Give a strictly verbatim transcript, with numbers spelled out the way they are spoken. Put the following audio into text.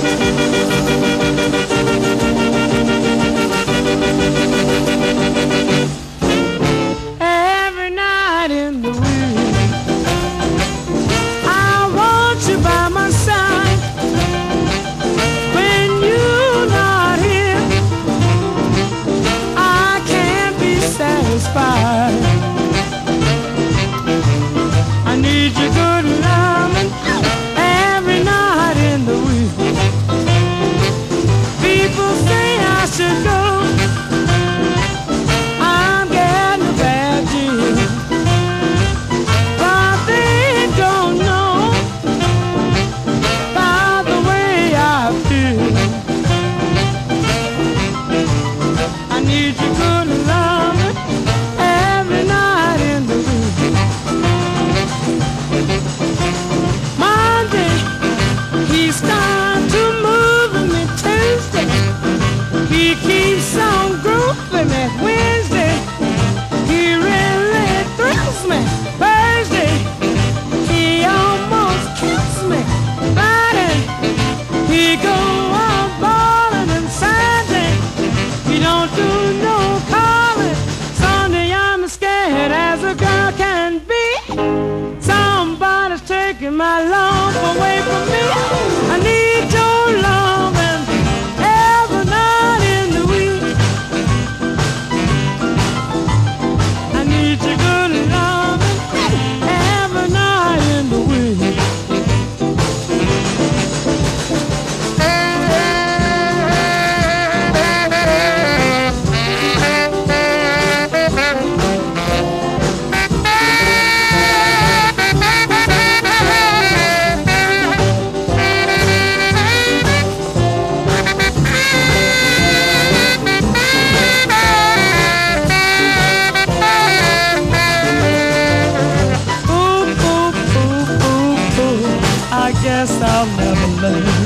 Every night in the week, I want you by my side. When you're not here, I can't be satisfied. I need your good loving every night in the week. People say I should go, I'm getting a bad deal, but they don't know by the way I feel. I need your good loving every night in the week. Monday, he starts to move me. Tuesday, he keeps on grooving me. Wednesday, he really thrills me. Thursday, he almost kills me. Friday, he go on balling. And Saturday, he don't do no calling. Sunday, I'm as scared as a girl can be. Somebody's taking my love away from me. I need your loving every night in the week. I need your good loving every night in the week. Ooh, ooh, ooh, ooh, ooh. I guess I'll never learn